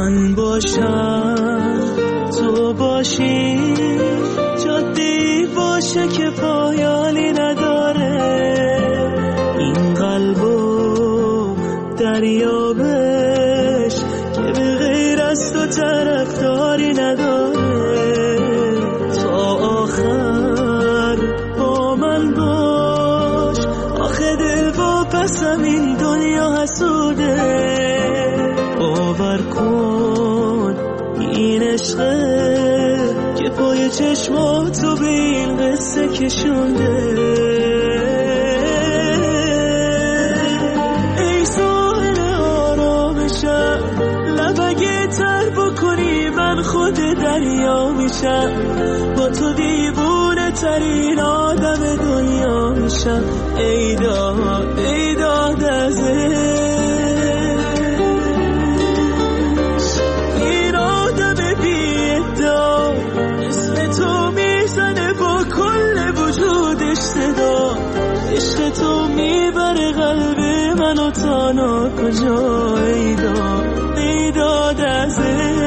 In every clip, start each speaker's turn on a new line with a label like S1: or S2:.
S1: من باشم تو باشی، جاده‌ای باشه که پایانی نداره، این قلبو دریابش که به غیر از تو طرفداری نداره. تا آخر با من باش، آخه دل واپسم این دنیا حسوده. باور کن این عشقه که پای چشماتو به این قصه کشونده. ای ساحل آرامشم، لب اگه تر بکنی من خود دریا میشم، با تو دیوونه ترین آدم دنیا میشم. ای داد ای داد از این آدم بی‌ادعا، اسم تو میزنه با کل وجودش صدا. عشق تو میبره قلب منو تا ناکجا. ای داد ای داد از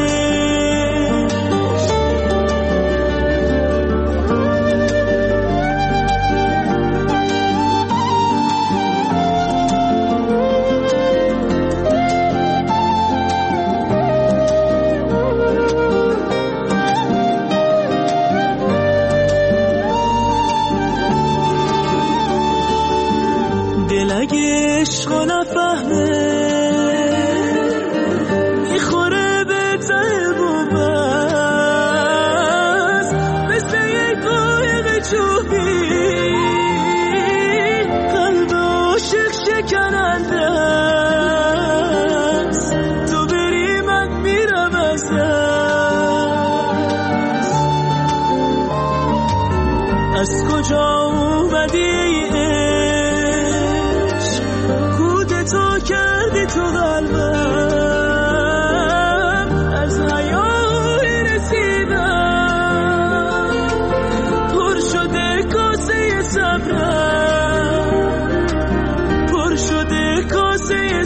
S1: دل اگه عشقو نفهمه میخوره به ته بومست، مثل یک قایق چوبی قلب عاشق شکننده است. تو بری من میرم از دست. از کجا اومدی تو قلبم، از حیای رسیدم پر شده کاسه صبرم، پر شده کاسه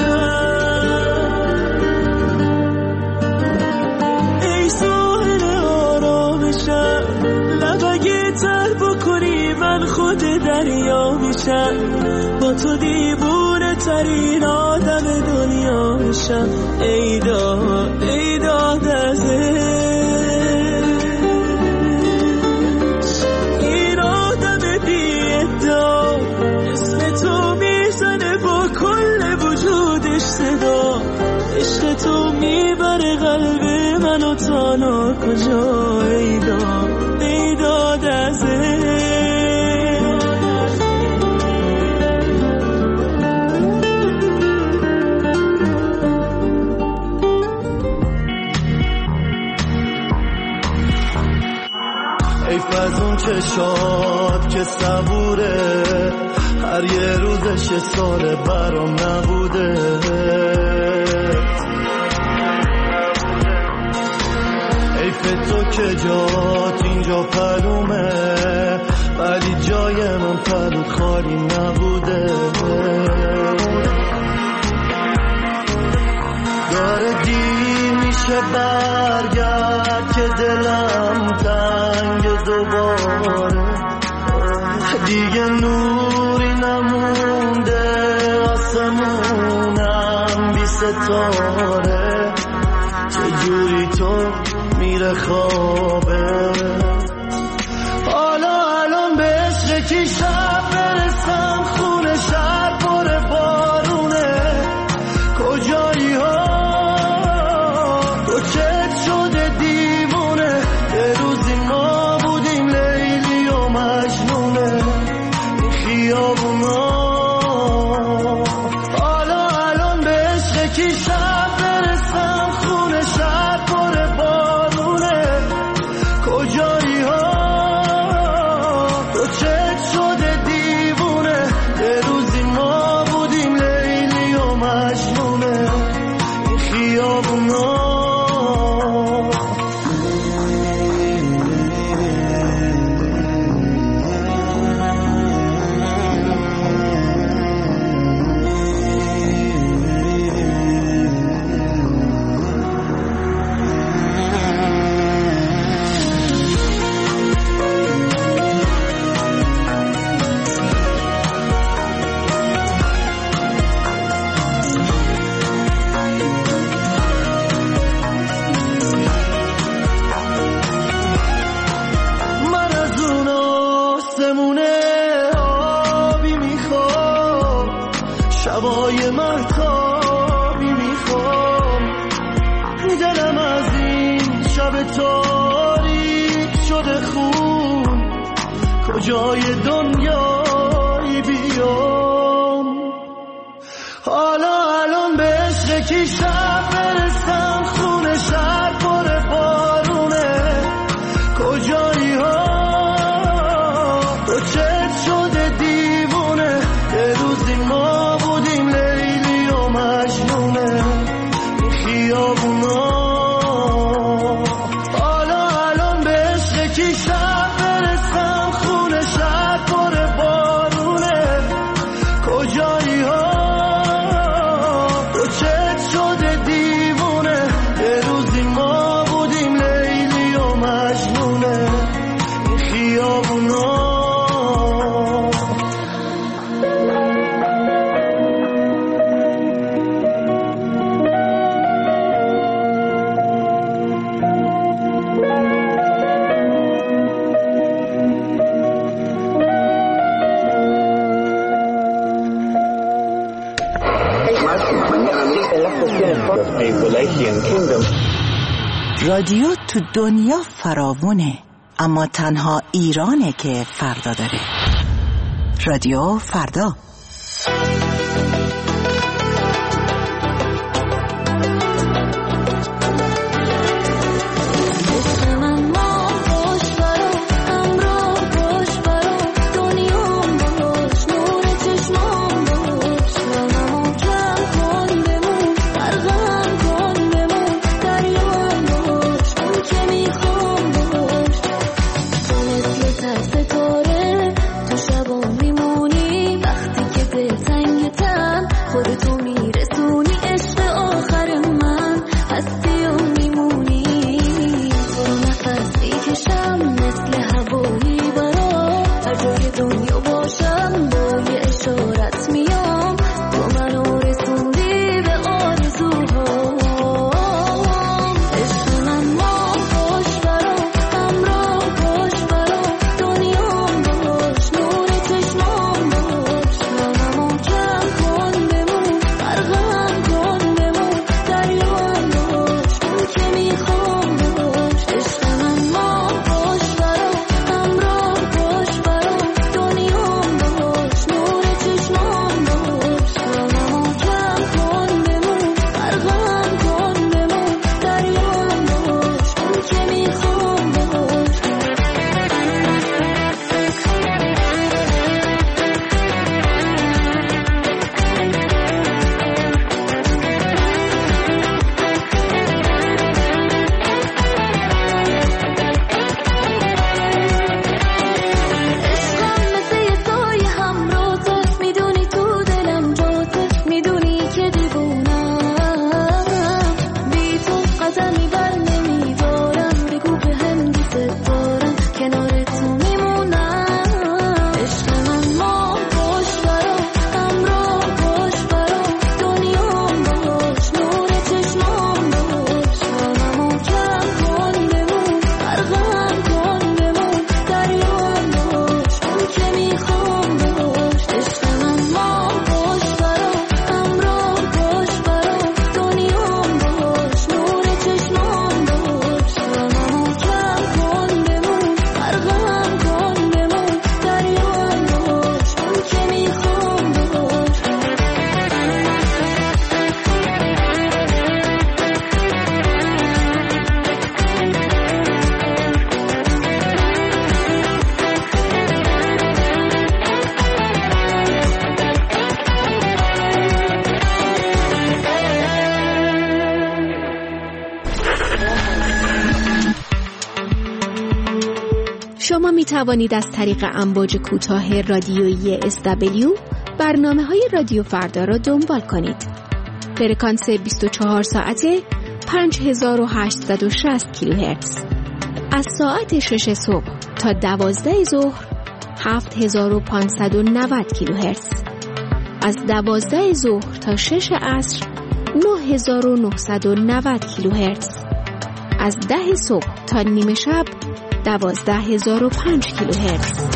S1: صبرم. ای ساحل آرامشم، لب اگه تر بکنی من خود دریا میشم، با تو دیوونه ترین آدم دنیا میشم. ای داد ای داد از این آدم بی‌ادعا، اسم تو میزنه با کل وجودش صدا. عشق تو میبره قلب منو تا ناکجا. ای داد ای داد از
S2: از اون چشات که صبوره، هر یه روزش یه سال برام نبوده. حیف تو که جات اینجا پلومه، ولی جای من پلو خالی نبوده. داره دیر میشه برگرد که دلم تنگ دوباره، دیگه نوری نمونده آسمونم بی ستاره. چجوری تو میره خوابه، حالا الان به عشق کی شب برسم، خونه شب پر بارونه. کجایی ها تو چت شده دیوونه، یه روزی ما بودیم لیلی و مجنونه. این خیابونا حالا الان به عشق کی شب برسم، خونه شب پر بارونه. کجایی ها تو چت شده دیوونه، یه روزی ما بودیم لیلی و مجنونه. این خیابونا دلم از این شب تاریک شده خون، کجای دنیایی بیام؟ حالا الان به عشق کی شب برسم، خونه شهر پر بارونه، کجایی ها تو چت شده دیوونه؟ یه روزی ما بودیم لیلی و مجنونه این خیابونا. حالا الان به عشق کی شب برسم، خونه شهر پر بارونه، کجایی ها تو چت شده دیوونه؟ یه روزی ما بودیم لیلی و مجنونه این خیابونا.
S3: رادیو تو دنیا فراوونه، اما تنها ایرانه که فردا داره. رادیو فردا.
S4: شما می توانید از طریق امواج کوتاه رادیویی SW برنامه‌های رادیو فردا را دنبال کنید. فرکانس 24 ساعته 5860 کیلوهرتز. از ساعت 6 صبح تا 12 ظهر 7590 کیلوهرتز. از 12 ظهر تا 6 عصر 9990 کیلوهرتز. از 10 صبح تا نیمه شب 12005 کیلوهرتز.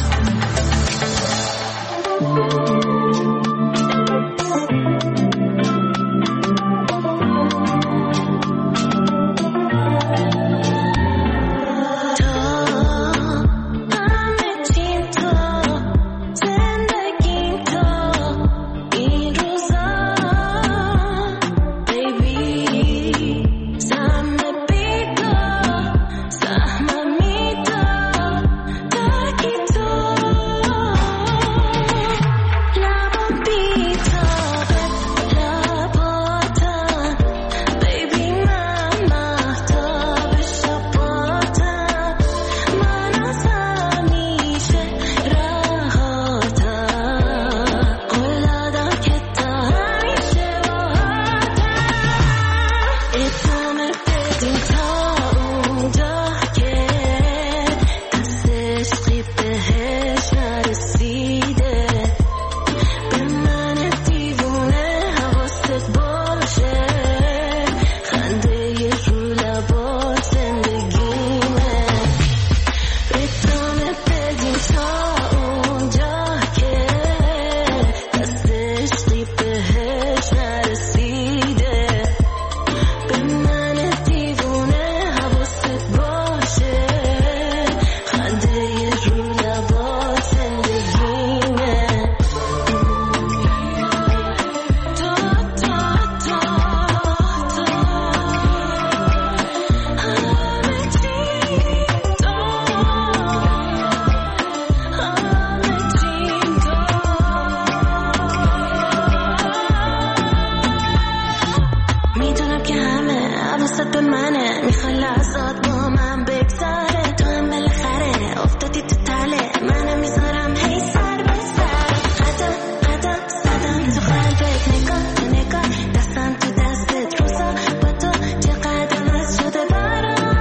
S5: منه، میخوای لحظات با من بگذاره، تو هم بالاخره افتادی تو تله منه، میذارم هی سر به سر، قدم قدم زدم تو قلبت، نگاه تو نگاه، دستم تو دستت، روزا با تو چقدر عوض شده برام،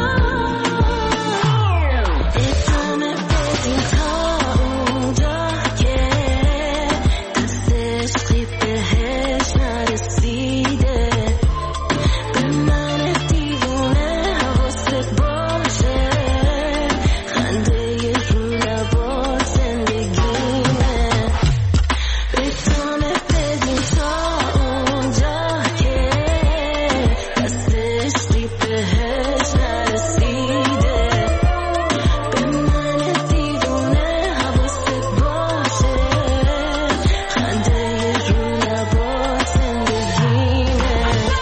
S5: ادامه بدیم تا اونجا که دست عشقی بهش نرسیده، به من دیوونه حواست باشه، خنده رو لبات زندگیمه، ادامه بدیم تا اونجا که دست عشقی بهش نرسیده، به من دیوونه حواست باشه، خنده رو لبات زندگیمه.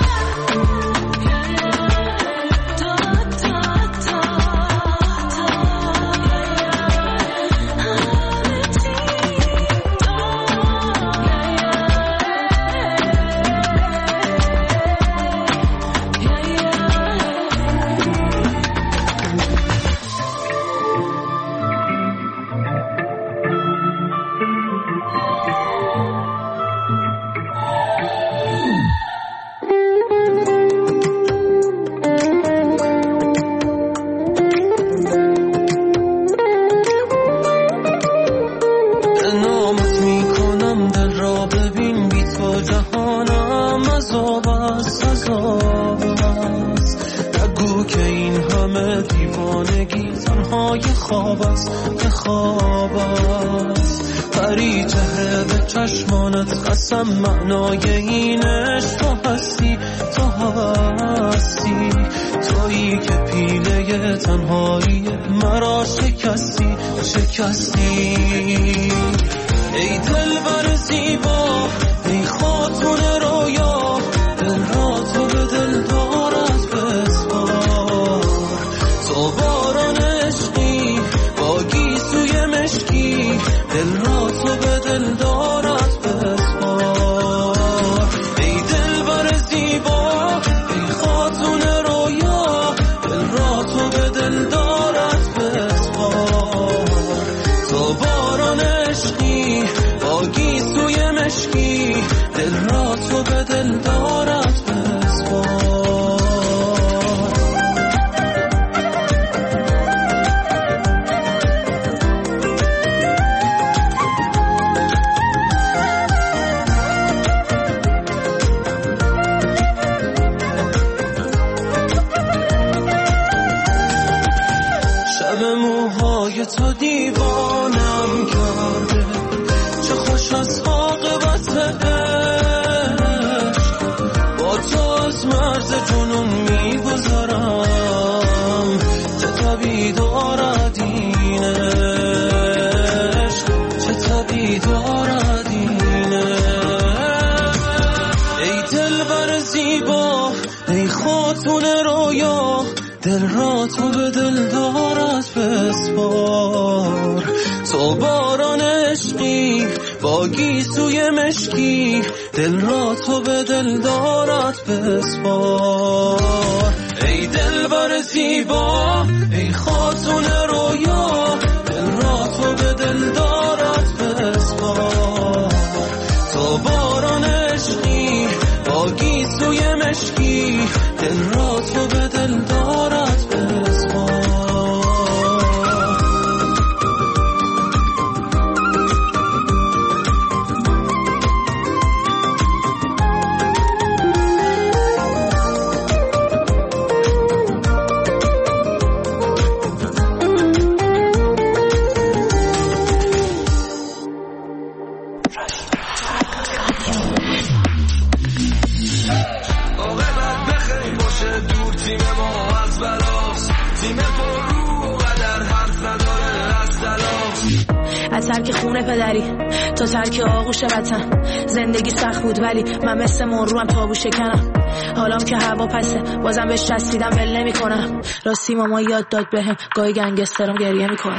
S1: نامت میکنم دل را ببین، بی تو جهانم عذاب است، عذاب است، نگو که این همه دیوانگی تنهای خواب است، که خواب است، پری چهره به چشمانت قسم، معنای این عشق تو هستی، تو هستی، تویی که پیله تنهایی مرا شکستی، شکستی، ای دلبر زیبا، ای خاتون رویا، دل را تو به دل دارد بسپار، تو باران عشقی با گیسوی مشکی، دل را تو به دل دارد بسپار، ای دلبر زیبا، ای خاتون رویا، دل را تو به دل دارد بسپار، تو باران عشقی با گیسوی مشکی، دل را تو به دل دارد بسپار. شب موهای تو دیوانم کرده، چه خوش از عاقبت عشق، با تو از مرز جنون میگذرم، چه طبیع دارد این عشق، چه طبیع دارد این عشق، ای دلبر زیبا، ای خاتون رویا، دل را تو به دل دارد بسپار، تو باران عشقی با گیسوی مشکی، دل را تو به دل دارد بسپار، ای دلبر زیبا، ای خاتون رویا، دل را تو به دل دارد بسپار، تو باران عشقی با گیسوی مشکی، دل را تو به دل دارد بسپار.
S6: از ترک خونه پدری تا ترک آغوش وطن، زندگی سخت بود ولی من مثل مروم تابو شکنم، حالام که هوا پسه بازم بهش رسیدم ول نمی کنم، راستی ماما یاد داد بهم گاهی گنگسترم گریه میکنم.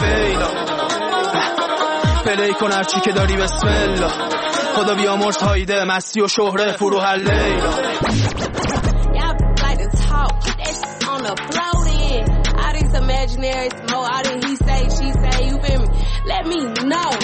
S7: پلی کن هرچی که داری بسم الله، خدا بیامرز هایده مستی و شهره فروح لیلا.
S8: wanna float in. All these imaginary smoke, all this he say, she say, you feel me? Let me know.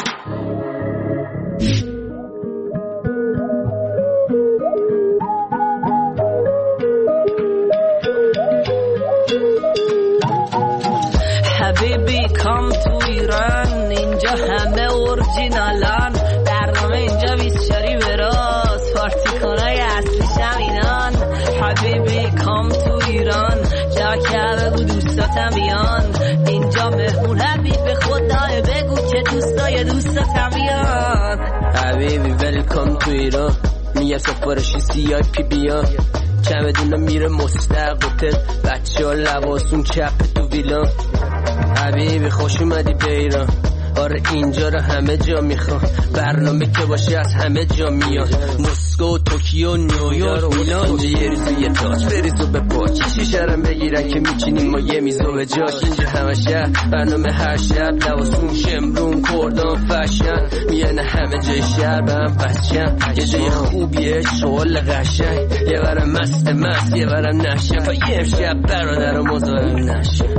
S9: حبیبی کام تو ایران اینجا همه اورجینالان برنامه اینجا 24 به راست پارتی کنای اصلیش هم اینان حبیبی کام تو ایران جا که بگو دوستاتم بیان اینجا مهمون حبیب خدای بگو که دوستای دوستاتم بیان
S10: حبیبی ویلکام تو ایران میگه سفارشی CIP بیان چمدونا میره مستق هتل بچه ها لباسون چپ تو ویلان حبیبی خوش اومدی به ایران آره اینجا رو همه جا میخوان برنامه که باشه از همه جا میان مسکو توکیو نیویورک میلان یه ریزو یه تاج بریزو به پاچ شیشرم بگیرن که میچینیم ما یه میزو به جاش اینجا همه شهر برنامه هر شب لباسون شمرون کردان فشن میانه همه جای شهر به هم بچن یه جای خوبیه شغل قشنگ یه برم مست یه برم نشن تا یه شب برادر مزاحم نشن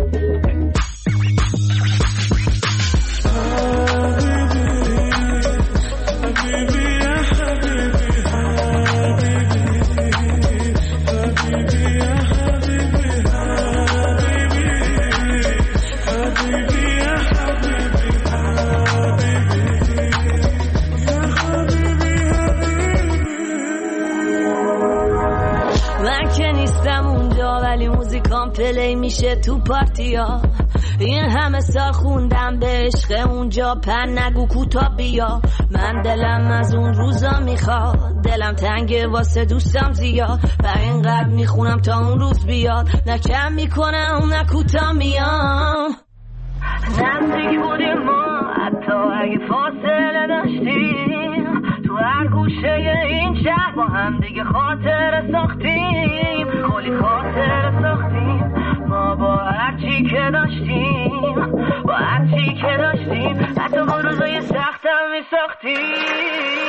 S9: پلی میشه تو پارتیا این همه سال خوندم به عشق اونجا پر نگو کوتا بیا من دلم از اون روزا میخواد دلم تنگه واسه دوستم زیاد و اینقدر میخونم تا اون روز بیاد نه کم میکنم نه کوتا میام نزدیک بودیم ما حتی اگه فاصله داشتیم تو هر گوشه این شهر با هم دیگه خاطر ساختیم کلی خاطر ساختیم ما با هرچی که داشتیم با هرچی که داشتیم حتی با روزای سختم میساختیم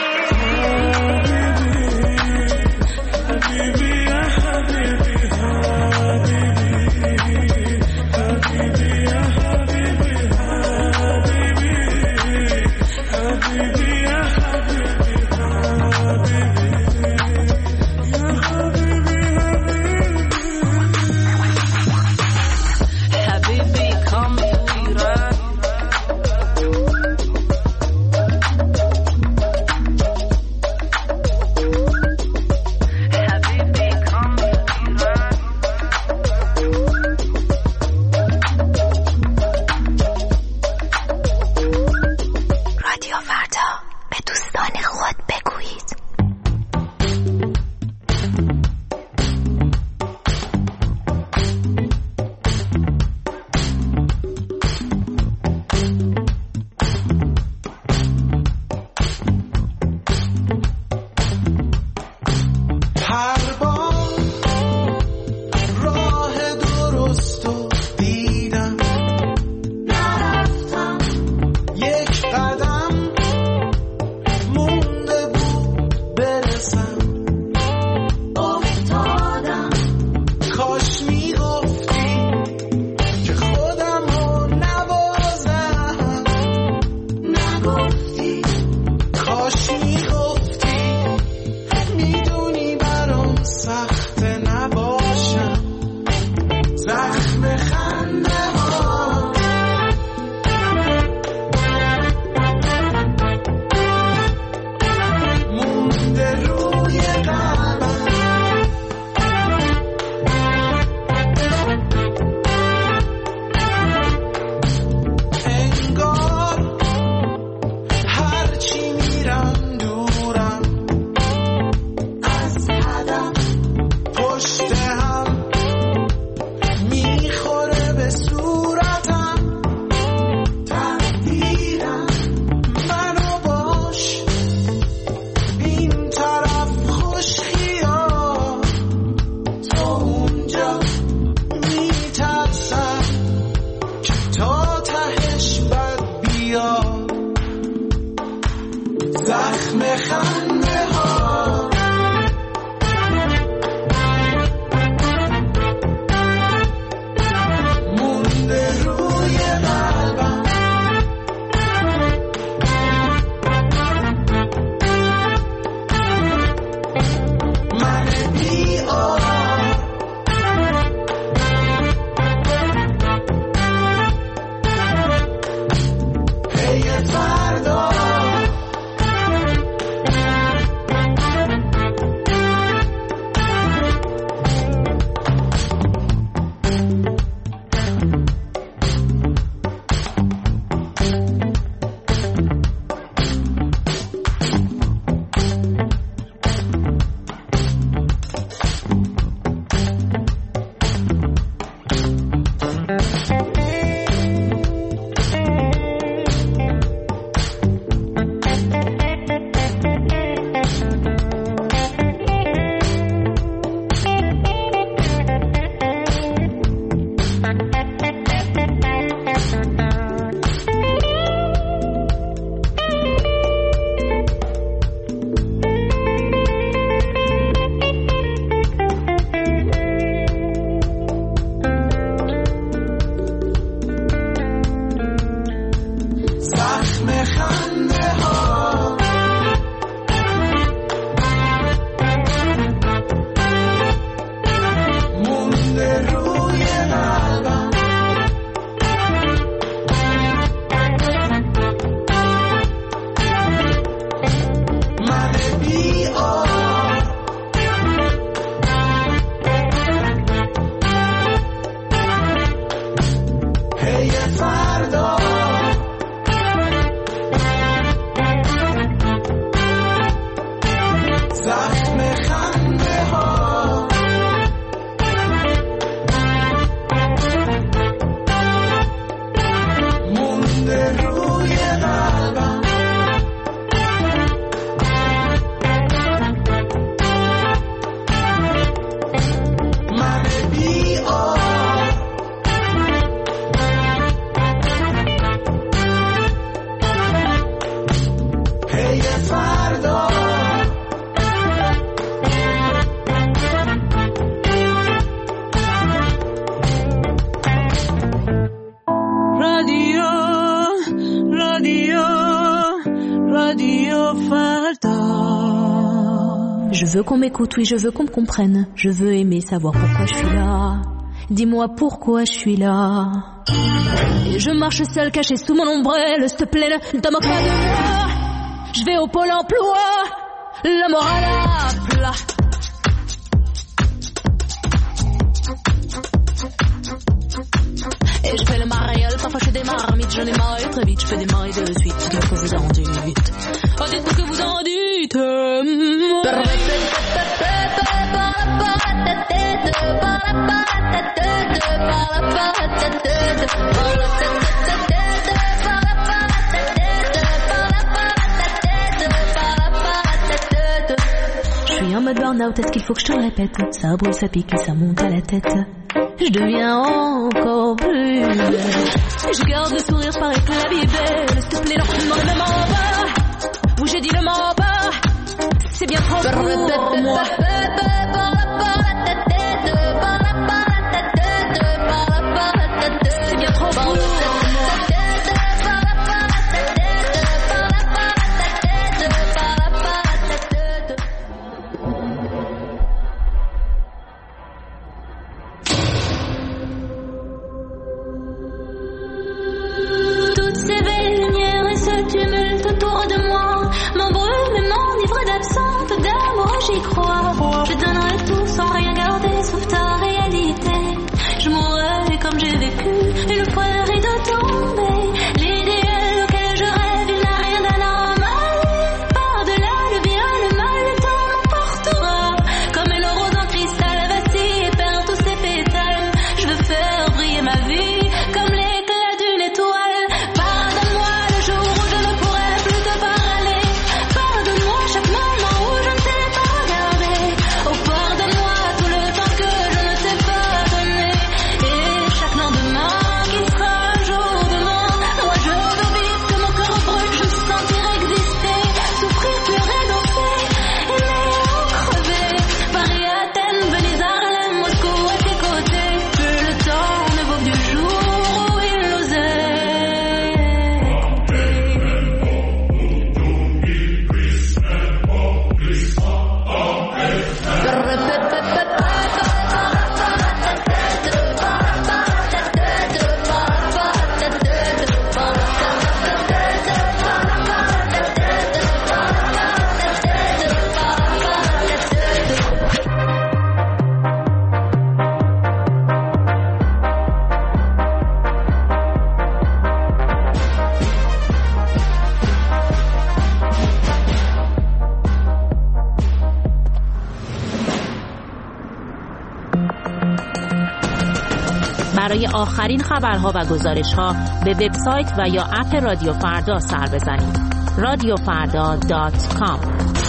S6: veux qu'on m'écoute, oui, je veux qu'on me comprenne. Je veux aimer, savoir pourquoi je suis là. Dis-moi pourquoi je suis là. Et je marche seule, cachée sous mon ombrelle. S'il te plaît, ne te moque pas de moi. Je vais au pôle emploi, la morale à plat. Et je fais le mariole, parfois je démarre vite, j'en ai marre très vite, je fais démarrer de suite. Dites-moi que vous en dites. Oh, dites-moi que vous en dites. Je suis en mode burn-out, est-ce qu'il faut que je te le répète? Ça brûle, ça pique et ça monte à la tête. Je deviens encore plus belle. Je garde le sourire, paraît que la vie est belle. S'il te plaît, non, ne m'en pas. Où j'ai dit ne m'en pas. C'est bien trop pour moi. C'est bien trop pour moi. Autour de moi, m'embrume et m'enivre d'absente d'amour, j'y crois. Je donnerai tout sans rien garder sauf ta réalité. Je mourrai comme j'ai vécu une fois le rideau tombé. L'idéal auquel je rêve, il n'a rien d'anormal. Par-delà le bien, le mal, le temps m'emportera. Comme une rose en cristal vacille et perd tous ses pétales. Je veux faire briller ma vie comme l'éclat d'une étoile. Pardonne-moi le jour où je ne pourrai parler. Pardonne-moi chaque moment où je ne t'ai pas regardé. Oh, pardonne-moi tout le temps que je ne t'ai pas donné. Et chaque lendemain qui sera un jour demain. Moi je veux vivre que mon cœur brûle, je me sentir exister. Souffrir, pleurer, danser, aimer ou crever. Paris, Athènes, Venise, Harlem, Moscou à tes côtés. Que le temps ne vaut que du jour où il osait. برای آخرین خبرها و گزارش‌ها به وبسایت و یا اپ رادیو فردا سر بزنید. radiofarda.com.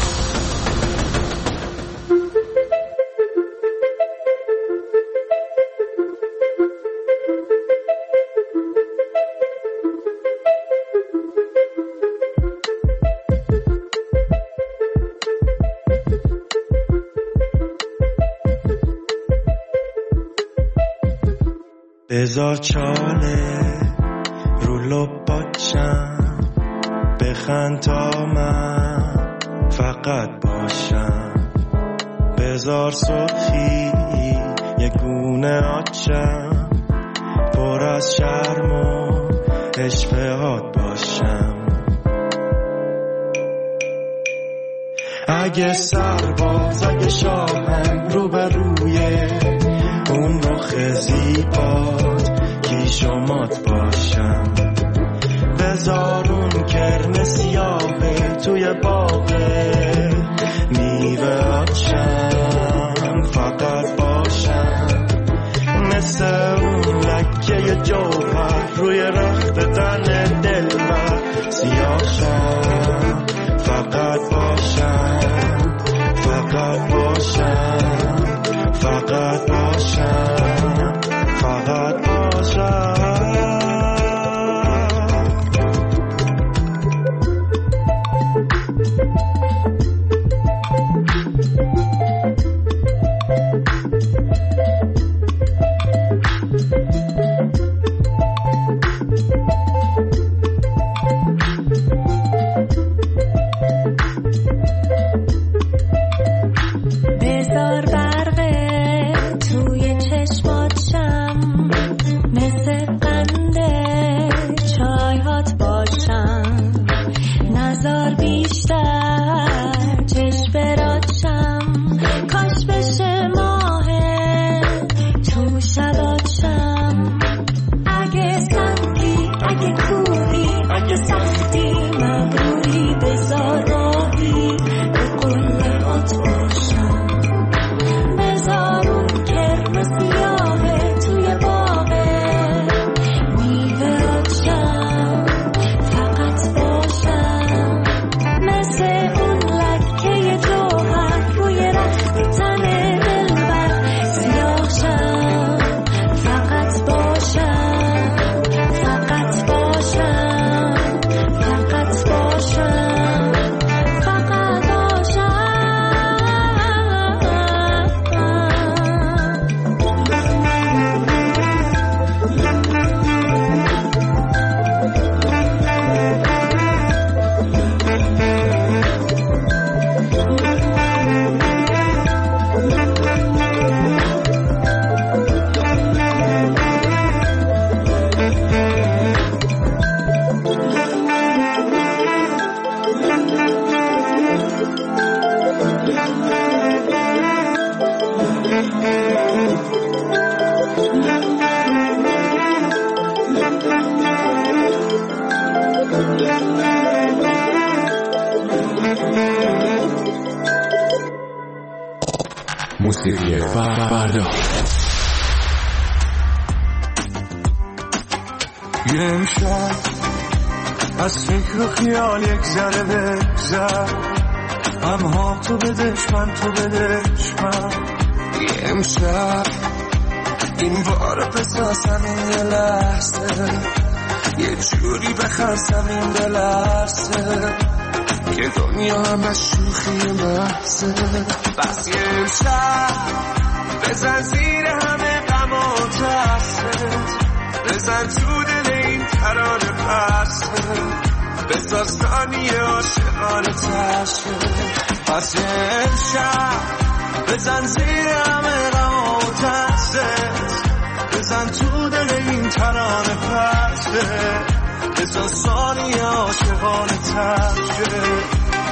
S2: بذار چاله رو لب باشم، بخند تا من فقط باشم. بذار سرخی یه گونه آتشم، پر از شرم و اشتهات باشم. اگه سرباز، اگه شاهم رو به روی اون رخ زیبات کیشومات باشم. بذار اون کرم سیاهه توی باغه میوه آتشم فقط باشم. مثل اون لکه جوهر روی رخت تن دلبر سیاهشم فقط باشم، فقط باشم، فقط باشم، فقط باشم.
S5: فدات شم. اگه سنگی، اگه کوهی، اگه سختی مبروری، بذار راهی به قله‌ات باشم. بذار اون کرم سیاهه توی باغه میوه‌ات شم، فقط باشم. مثل اون لکه جوهر روی رخت تن دلبر سیاه شم، فقط باشم، فقط باشم، فقط باشم، فقط باشم.
S11: موسیقی فردا.
S2: یه امشب از فکر و خیال یک ذره بگذر، غمها تو بدش من، تو بدش من. یه امشب این بار بسازم این یه لحظه، یه جوری بخرسم این بلرسه که دنیا همه شوخی محضه. بس یه امشب بزن زیر همه غم و ترست، بزن تو دل این ترانه پرسه، بزن ثانیه عاشقانه تشه. پس یه امشب بزن زیر همه غم و ترست، بزن تو دل این ترانه پرسه، بزن ثانیه عاشقانه تشه.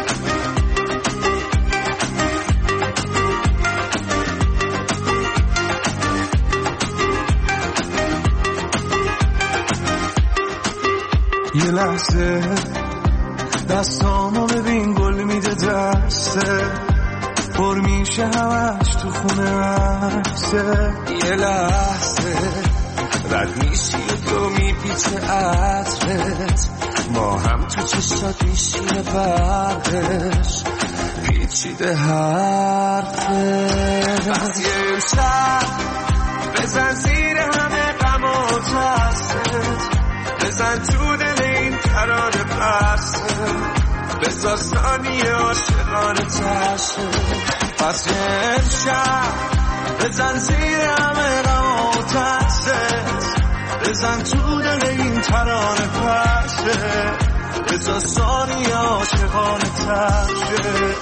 S2: یه لحظه دستامو ببین گل میده دسته، پر میشه همش تو خونه عکسه. یه لحظه رد میشی و تو میپیچه عطرت، ما هم تو چشات میشینه برقش پیچیده حرفت. بس یه امشب بزن زیر همه غم و ترست، بزن تو دل این ترانه پرسه، بزن ثانیه عاشقانه تشه. پس یه امشب بزن زیر همه غم و ترست، بزن تو دل این ترانه پرسه، بزن ثانیه عاشقانه تشه.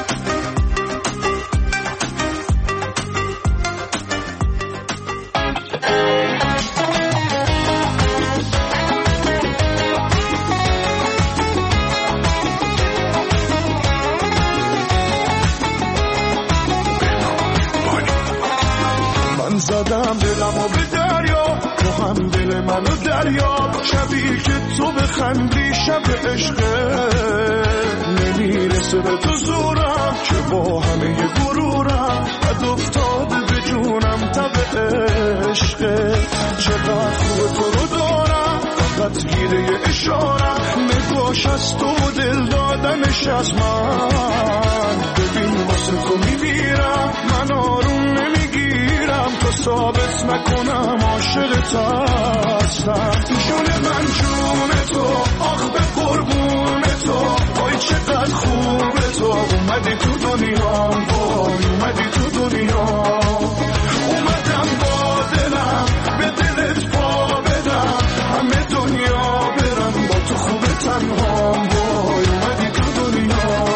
S2: زدم دلم و به دریا، تو هم دل منو دریا، شبی که تو بخندی شب عشقه، نمیرسه به تو زورم که با همه غرورم بد افتاده به جونم تب عشقه. چقدر خوب تو رو دارم، فقط گیره اشارم، نگاش از تو و دل دادنش از من. ببین واسه تو میمیرم، من آروم نمیگیرم تو ثابت نکنم عاشقت هستم. جون من جون تو، آخ به قربون تو، وای چقدر خوبه تو، اومدی تو دنیا، وای اومدی تو دنیا. اومدم با دلم به دلت پا بدم، همه دنیا برم با تو خوبه تنها، وای اومدی تو دنیا.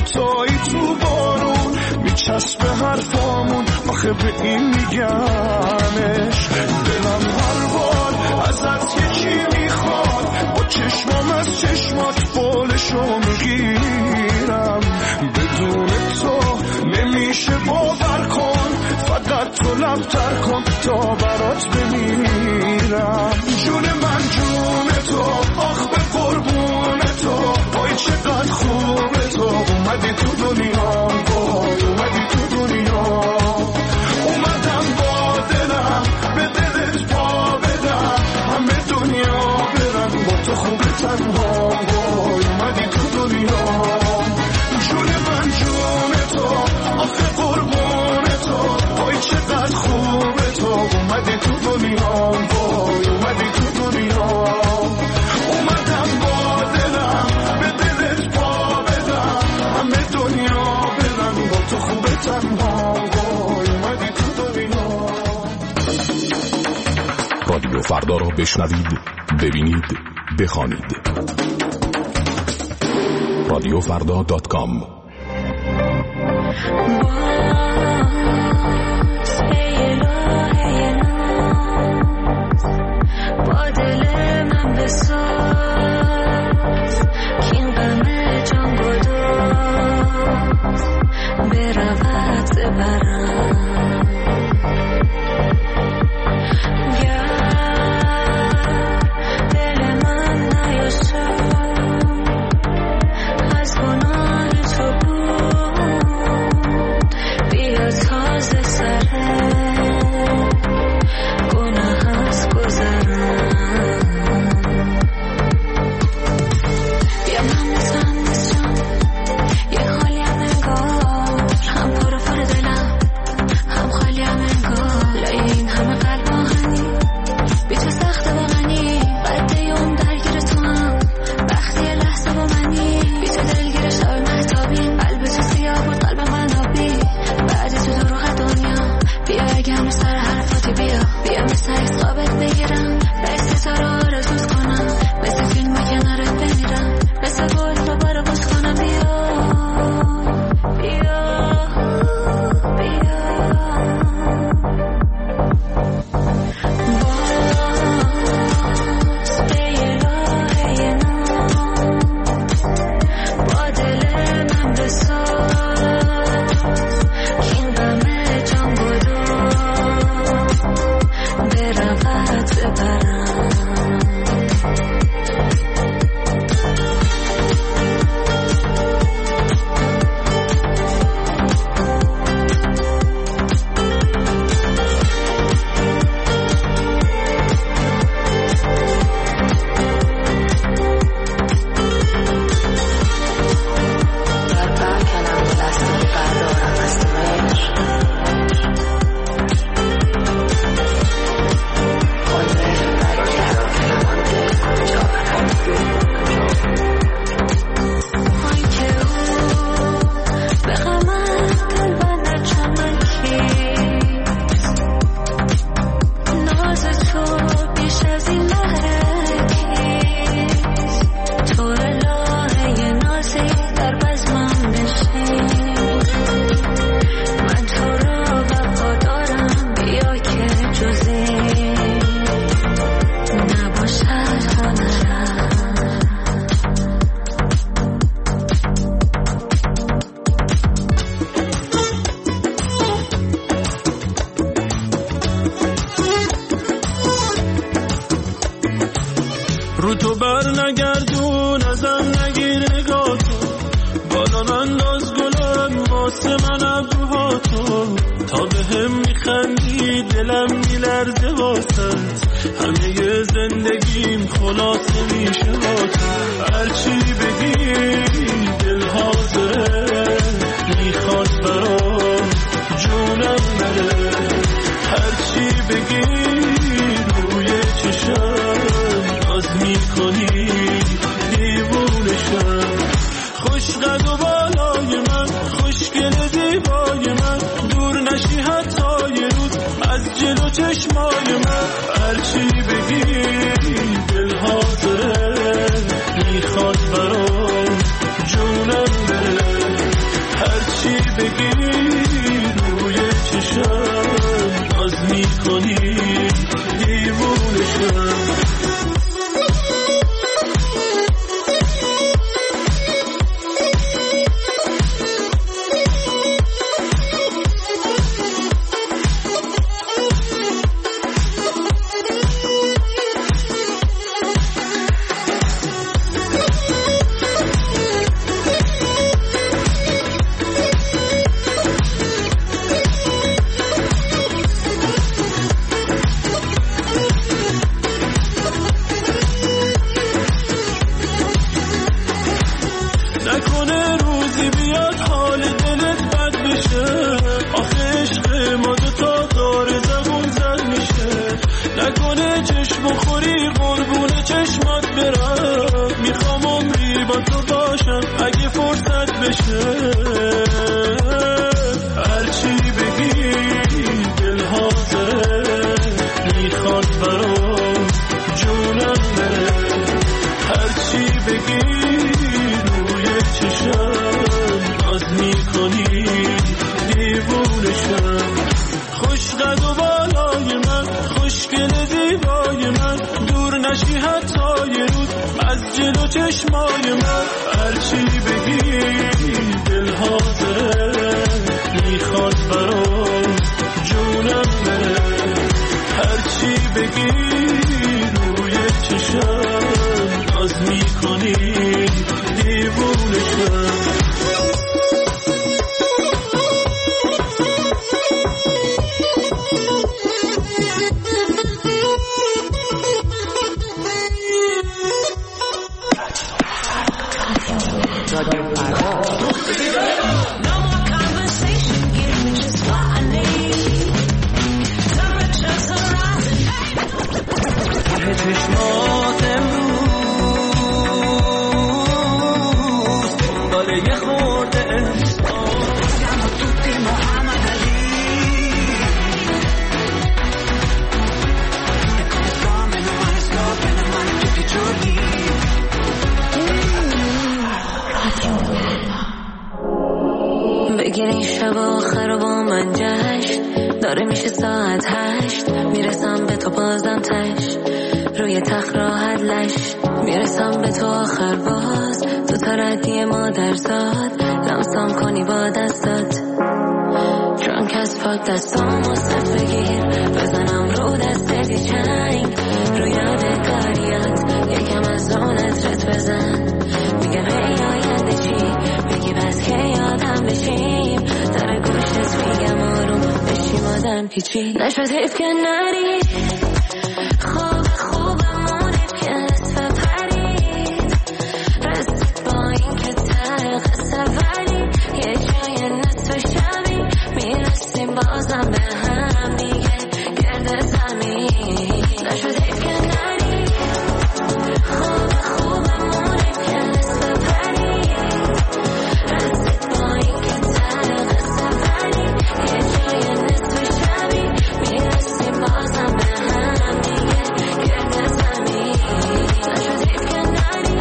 S2: دوتایی تو بارون میچسبه حرفامون آخه به این میگمش دلم هر بار ازت یکی میخواد با چشمام از چشمات بالشو میگیرم بدون تو نمیشه باور کن فقط تو لبتر کن تا برات بمیرم جون من جون تو آخ به قربون تو وای چقدر خوبه تو اومدی تو دنیا وای اومدی تو دنیا اومدم با دلم به دلت پا بدم همه دنیا برم با تو خوبه تنها وای اومدی تو دنیا جون من جون تو آخه قربون تو وای چقدر خوبه تو اومدی تو دنیا وای اومدی تو دنیا اومدم با دلم به دلت پا بدم همه دنیا برم با تو خوبه تنها وای اومدی تو دنیا.
S11: رادیو فردا را بشنوید، ببینید، بخوانید. radiofrda.com
S5: با دل من بساز که این غم جان گداز برود زبرم دل من نیاشد از گناه تو بود بیا تازه سره گناه از گذرم بیا من نیستم یه خالیم انگار هم پر پر دلم هم خالیم انگار لای این همه قلب آهنی بی تو سخته با منی بده اون درگیر تو هم وقتی یه لحظه با منی بی تو دلگیر شب محتابی قلب تو سیاه بود قلب من آبی بعد تو دروغ دنیا بیا اگه سر حرفاتی بیا مثل ایس خوابت بگیرم بایستی تو رو آرزوت کنم مثل فیلم و کنارت بمیرم مثل گل دوباره بوس کنم بیا با دل من بساز که این غم جان گداز برود زبرم در برکنم دستان بردارم از تو عشق خونه برکنم کنم آن دل آی که او به غمت دل بنده چون من کیست ناز تو بیش از این لحکیست تو الهه نازی در بزمم بشین من تو را وفادارم بیا که جزی نباشد هنرم
S1: رو تو بر نگردون ازم نگیر نگاه تو بالا انداز گلم واسه من ابروهاتو تا به هم میخندی دلم میلرزه واسه همه زندگیم خلاصه میشه واسه هرچی بگی دل حاضره میخواد برام جونم بره هرچی بگی روی چشم ناز میکنی دیوونشم خوشقد و بالای من خوشگل دیبای من دور نشی حتی یه روز از جلو چشمای من هرچی بگی دل حاضر نکنه روزی بیاد حال دلت بد بشه. آخه عشق ما دوتا داره زبون زد میشه. نکنه چشم خوری قربون چشمات برم. میخوام عمری با تو باشم اگه فرصت بشه. هرچی بگی دل حاضره، میخواد برام جونم بره. هرچی بگی روی چشم ناز میکنی دیوونشم. خوش قد و بالای من، خوشگل زیبای من، دور نشی حتی یه روز از جلو چشمای من. هرچی بگی دل حاضره، میخواد برام جونم بره. هرچی بگی روی چشم ناز میکنی دیوونشم. چشمات امروز داره یه خورده
S9: بگیر این شب آخر با من جشن، داره میشه ساعت 8. میرسم به تو بازم تش، روی تخت راحت لش. میرسم به تو آخر باز، تو تردی مادرزاد. لمسم کنی با دستات درانک از پاک دستامو صف بگیر. بزنم رو دستت چنگ، رو یادگاریات یکم از اونت رت بزن. میگم ای آینده چی میگی بس که یادم بشیم. در گوشت میگم آروم بشیم آدم پیچی. نشد حیف که نری خوب خوبمونه که نصف پرید. رسید با این که طرق سفری یه جای نصف شبی. میرسیم بازم به هم دیگه گرد زمین. نشد حیف که نری خوب خوبمونه که نصف پرید. رسید با این که طرق سفری یه جای نصف شبی. میرسیم بازم به هم دیگه گرد زمین. نشد حیف که نری.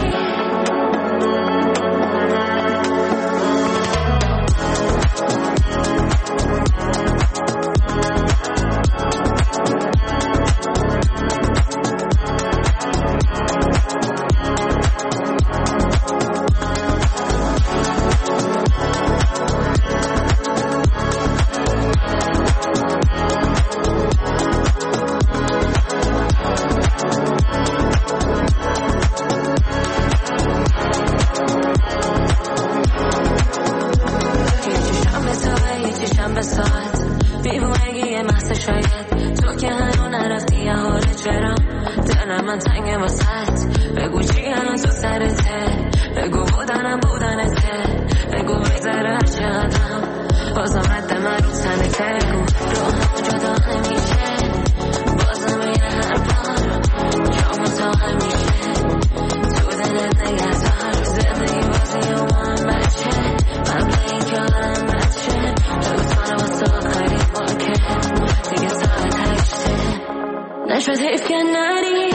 S9: بی‌بونگی محض شاید تو که هنو نرفتی یه حاله چرا دلم من تنگه واسط. بگو چی الان تو سرته، بگو بودنته، بگو بگذره هر چقدرم بازم رد من رو تنته. بگو رو همون جدا نمیشه، بازم این هر بار جامو تا همیشه تو دلت نگهدار. زندگی بازی و من بچه قبل این که آدم بچه. بگو تو رو واسه آخری باکه دیگه ساعت 8. نشد حیف که نری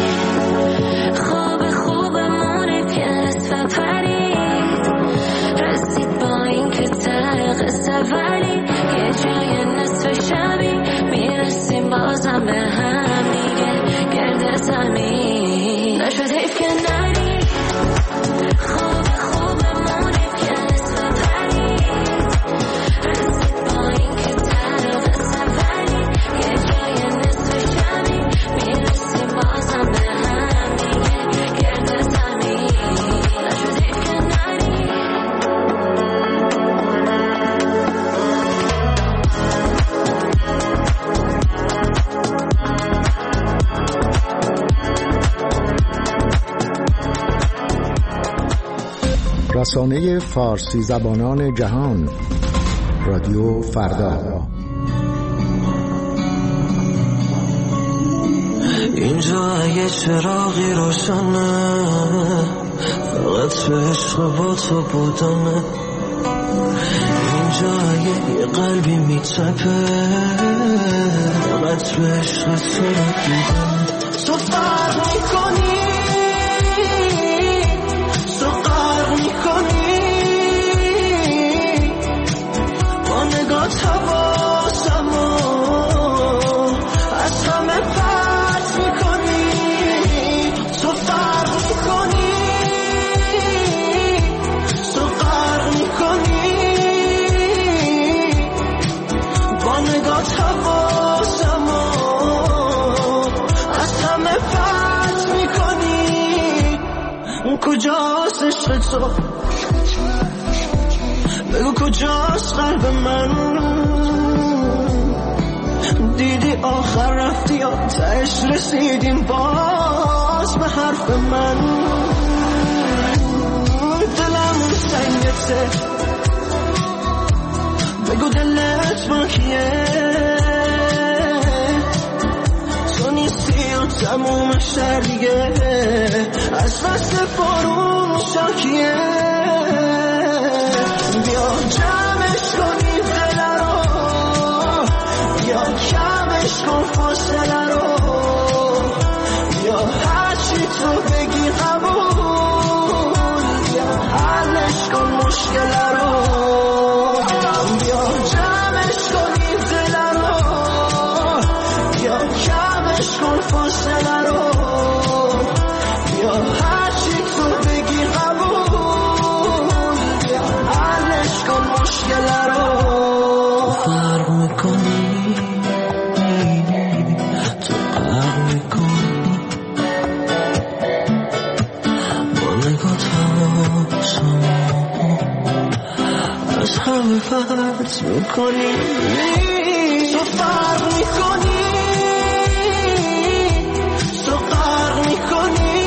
S9: خوبمونه که نصف پرید. رسید با این که طرق سفری یه جای نصف شبی. میرسیم بازم به هم دیگه گرد زمین. نشد حیف که نری خوبمونه که نصف پرید. رسید با این که طرق سفری یه جای نصف شبی. میرسیم بازم به هم دیگه گرد زمین. نشد حیف که نری.
S12: رسانه فارسی زبانان جهان، رادیو فردا.
S1: اینجا اگه چراغی روشنه، فقط به عشق با تو بودنه. اینجا اگه یه قلبی میتپه، فقط به عشق تو دیدنه. تو فرق میکنی، تو غرق میکنی، با نگات حواسمو از همه پرت میکنی. تو فرق میکنی، تو غرق میکنی، با نگات حواسمو از همه پرت میکنی. کجاست عشق تو؟ بگو کجاست قلب من؟ دیدی آخر رفتی یا تهش رسیدیم باز به حرف من؟ دلم سنگته، بگو دلت با کیه؟ تو نیستی و تموم شهر دیگه از فصل بارون شاکیه. بیا جمعش کنی دل رو، بیا کمش کن فاصله رو، بیا هرچی تو بگی قبول، بیا حلش کن مشکل رو. بیا جمعش کنی دل رو، بیا کمش کن فاصله رو، بیا هرچی تو بگی قبول، بیا حلش کن مشکل رو. فرق میکنی، تو فرق میکنی، با نگات حواسمو از همه پرت میکنی. تو فرق میکنی، تو غرق میکنی،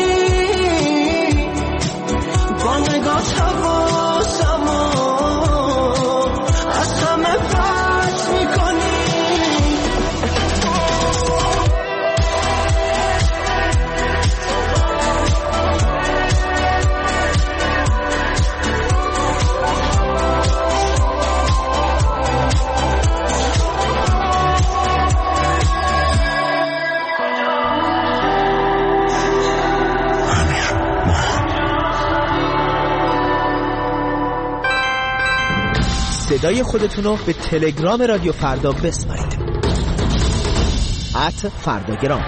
S1: با نگات حواسمو از همه پرت میکنی.
S13: صدای خودتونو به تلگرام رادیو فردا بسپارید. @فرداگرام.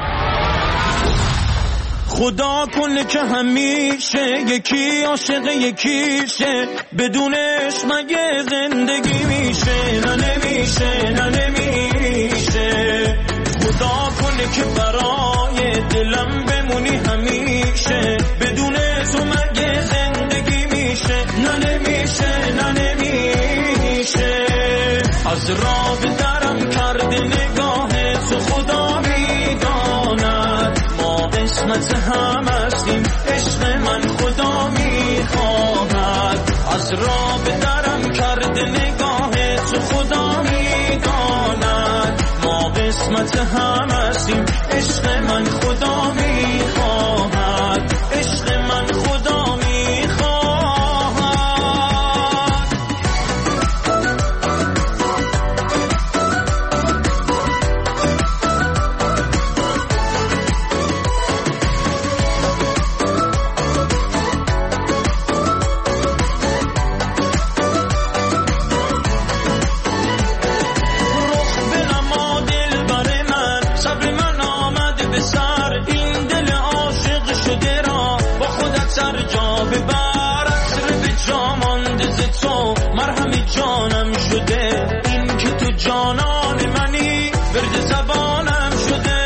S1: خدا کنه که همیشه یکی عاشق یکی شه، بدونش مگه زندگی میشه؟ نه نمیشه، نه نمیشه. خدا کنه که برای دلم بمونی همیشه، بدون تو مگه زندگی میشه؟ نه نمیشه، نه نمیشه. از راه درم کرده نگاه تو خدا میداند، ما قسمت هم هستیم، عشق من خدا میخواهد. از راه درم کرده نگاه تو خدا میداند، ما قسمت هم هستیم، عشق من خدا میخواهد، عشق من خدا میخواهد. جانم شده این که تو جانان منی، ورد زبانم شده.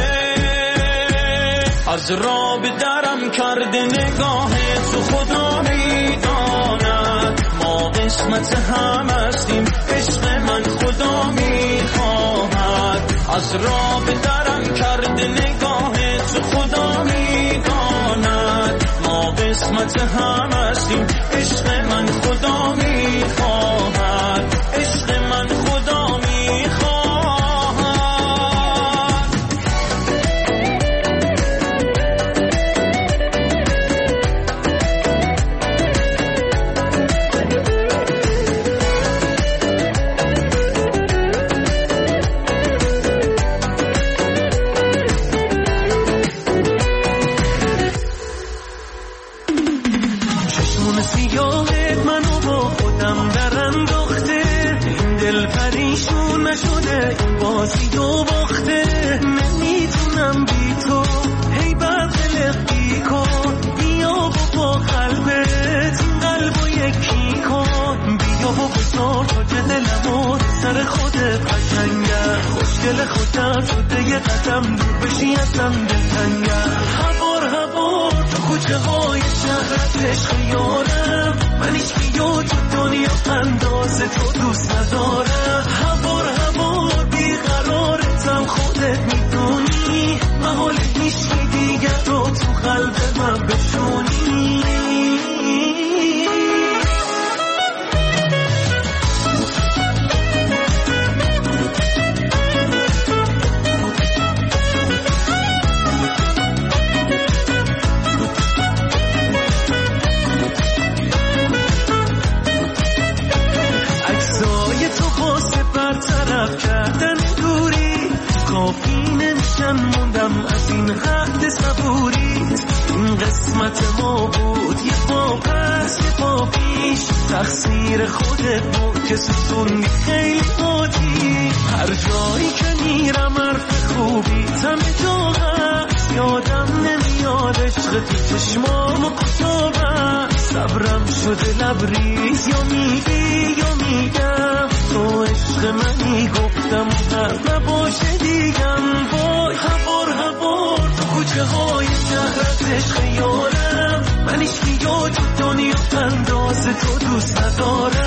S1: از راه به درم کرده نگاه تو خدا میداند، ما قسمت هم هستیم، عشق من خدا میخواهد. از راه به درم کرده نگاه تو خدا میداند، ما قسمت هم هستیم. عشق من خدا میخواهد، عشق من خدا میخواهد. نشده این بازی دو باخته، نمیتونم بی تو هی بدقلق بی کن. بیا با قلبت این قلبو یکی کن، بیا و بذار تا دلمو سر خودت قشنگه. خوشگل خودت شده یه قدم دور بشی ازم دلتنگه. هوار تو کوچه های شهرت عشق یارم، من هیچ بیو تو دنیا اندازه تو دوست ندارم. هوار بیقرارتم خودت میدونی، محال هیچی دیگر رو تو قلب من بشونی. موندم از این حد صبوریت، این قسمت ما بود یه پا پس یه پا پیش. تقصیر خودت بود که ستونی خیلی بودی. هر جایی که میرم حرف خوبی تم جا هست، یادم نمیاد عشق تو چشمام و کتابم. صبرم شده لبریز، یا میگی یا میگم تو عشق منی. گفتم و نباشه دیگم. وای هوار تو کوچه های شهرت عشق یارم، من هیچ بیاد تو دنیا اندازه تو دوست ندارم.